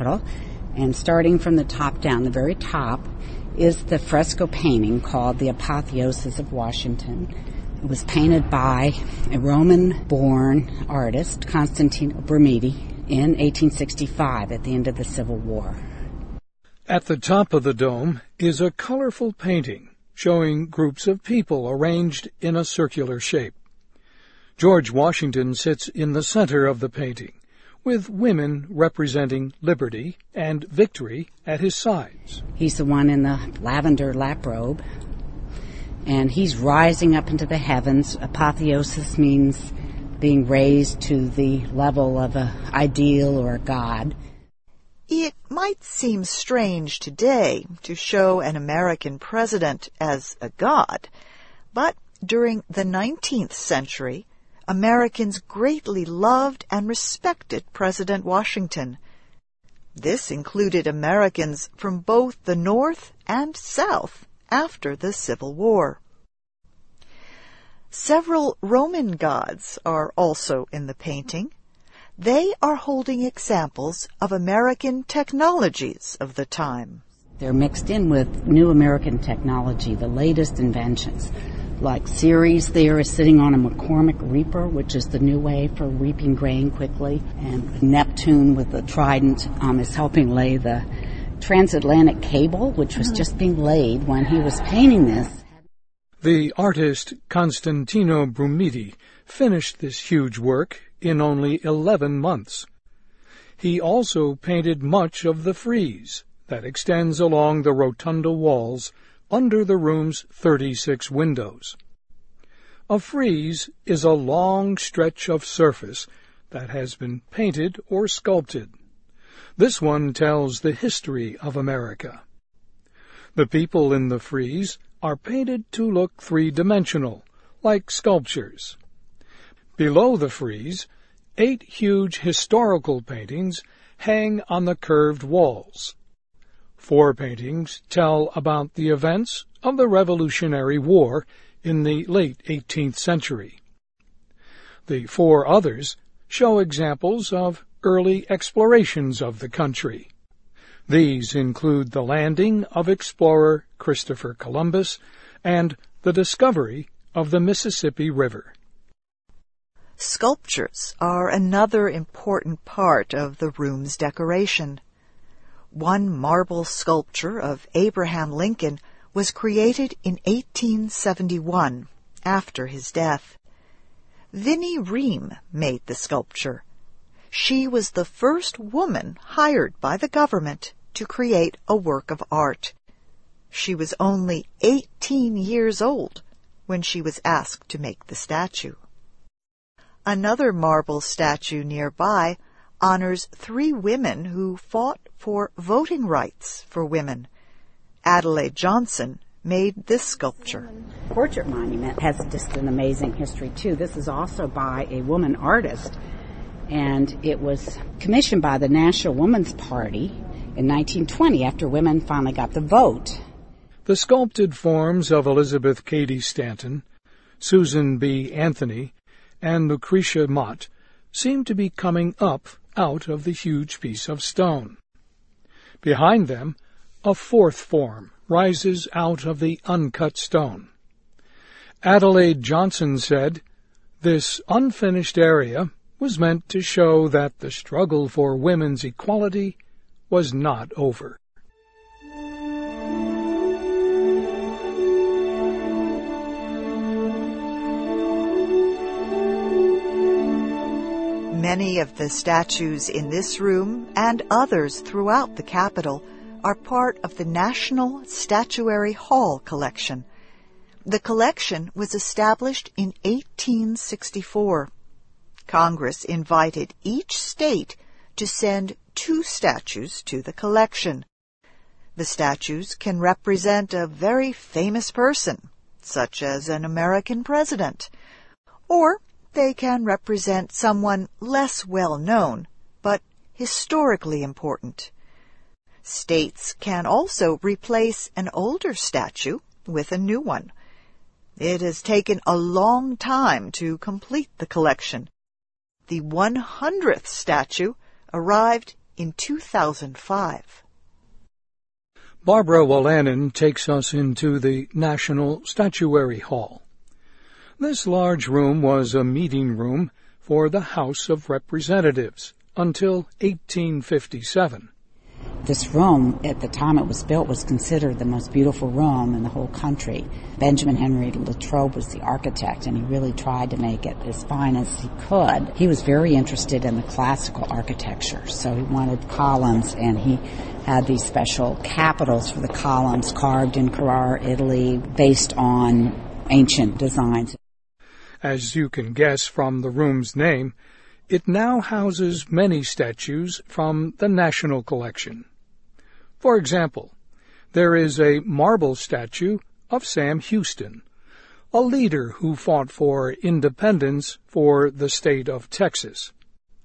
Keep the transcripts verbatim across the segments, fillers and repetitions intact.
And starting from the top down, the very top, is the fresco painting called The Apotheosis of Washington. It was painted by a Roman-born artist, Constantino Brumidi, in eighteen sixty-five at the end of the Civil War. At the top of the dome is a colorful painting showing groups of people arranged in a circular shape. George Washington sits in the center of the painting, with women representing liberty and victory at his sides. He's the one in the lavender lap robe, and he's rising up into the heavens. Apotheosis means being raised to the level of an ideal or a god. It might seem strange today to show an American president as a god, but during the nineteenth century, Americans greatly loved and respected President Washington. This included Americans from both the North and South after the Civil War. Several Roman gods are also in the painting. They are holding examples of American technologies of the time. They're mixed in with new American technology, the latest inventions. Like Ceres there is sitting on a McCormick reaper, which is the new way for reaping grain quickly. And Neptune with the trident um, is helping lay the transatlantic cable, which was just being laid when he was painting this. The artist Constantino Brumidi finished this huge work in only eleven months. He also painted much of the frieze that extends along the rotunda walls under the room's thirty-six windows. A frieze is a long stretch of surface that has been painted or sculpted. This one tells the history of America. The people in the frieze are painted to look three-dimensional, like sculptures. Below the frieze, eight huge historical paintings hang on the curved walls. Four paintings tell about the events of the Revolutionary War in the late eighteenth century. The four others show examples of early explorations of the country. These include the landing of explorer Christopher Columbus and the discovery of the Mississippi River. Sculptures are another important part of the room's decoration. One marble sculpture of Abraham Lincoln was created in eighteen seventy-one, after his death. Vinnie Ream made the sculpture. She was the first woman hired by the government to create a work of art. She was only eighteen years old when she was asked to make the statue. Another marble statue nearby honors three women who fought for voting rights for women. Adelaide Johnson made this sculpture. Portrait monument has just an amazing history, too. This is also by a woman artist, and it was commissioned by the National Woman's Party in nineteen twenty after women finally got the vote. The sculpted forms of Elizabeth Cady Stanton, Susan B. Anthony, and Lucretia Mott seem to be coming up out of the huge piece of stone. Behind them, a fourth form rises out of the uncut stone. Adelaide Johnson said, "This unfinished area was meant to show that the struggle for women's equality was not over." Many of the statues in this room and others throughout the Capitol are part of the National Statuary Hall collection. The collection was established in eighteen sixty-four. Congress invited each state to send two statues to the collection. The statues can represent a very famous person, such as an American president, or they can represent someone less well known, but historically important. States can also replace an older statue with a new one. It has taken a long time to complete the collection. The one hundredth statue arrived in two thousand five. Barbara Wolanin takes us into the National Statuary Hall. This large room was a meeting room for the House of Representatives until eighteen fifty-seven. This room, at the time it was built, was considered the most beautiful room in the whole country. Benjamin Henry Latrobe was the architect, and he really tried to make it as fine as he could. He was very interested in the classical architecture, so he wanted columns, and he had these special capitals for the columns carved in Carrara, Italy, based on ancient designs. As you can guess from the room's name, it now houses many statues from the National Collection. For example, there is a marble statue of Sam Houston, a leader who fought for independence for the state of Texas.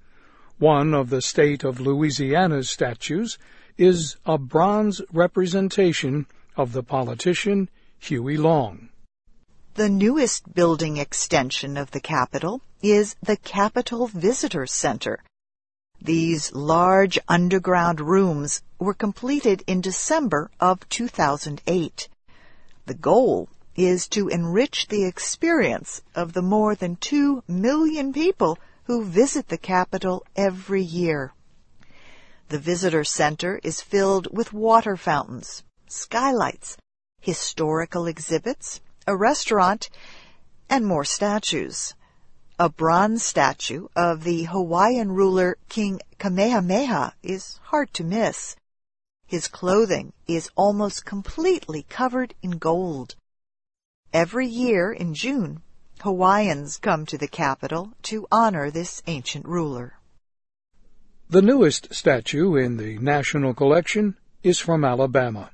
One of the state of Louisiana's statues is a bronze representation of the politician Huey Long. The newest building extension of the Capitol is the Capitol Visitor Center. These large underground rooms were completed in December of two thousand eight. The goal is to enrich the experience of the more than two million people who visit the Capitol every year. The Visitor Center is filled with water fountains, skylights, historical exhibits, a restaurant, and more statues. A bronze statue of the Hawaiian ruler King Kamehameha is hard to miss. His clothing is almost completely covered in gold. Every year in June, Hawaiians come to the Capitol to honor this ancient ruler. The newest statue in the National Collection is from Alabama.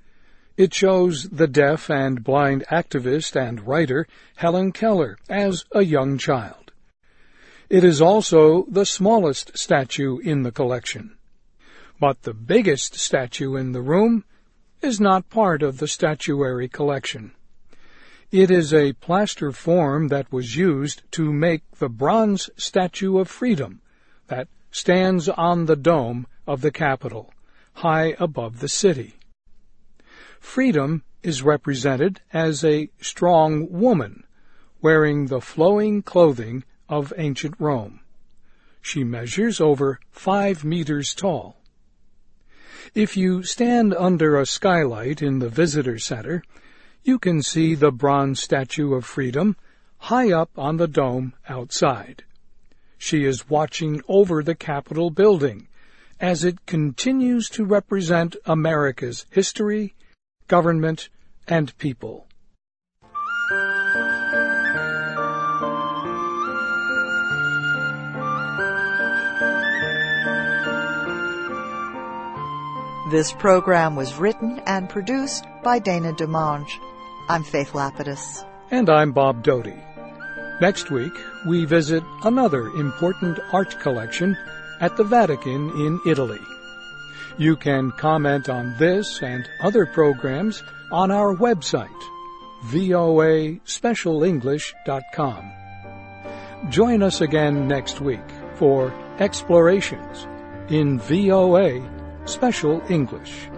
It shows the deaf and blind activist and writer Helen Keller as a young child. It is also the smallest statue in the collection. But the biggest statue in the room is not part of the statuary collection. It is a plaster form that was used to make the bronze Statue of Freedom that stands on the dome of the Capitol, high above the city. Freedom is represented as a strong woman wearing the flowing clothing of ancient Rome. She measures over five meters tall. If you stand under a skylight in the visitor center, you can see the bronze Statue of Freedom high up on the dome outside. She is watching over the Capitol building as it continues to represent America's history, government, and people. This program was written and produced by Dana DeMange. I'm Faith Lapidus. And I'm Bob Doty. Next week, we visit another important art collection at the Vatican in Italy. You can comment on this and other programs on our website, v o a special english dot com. Join us again next week for Explorations in V O A Special English.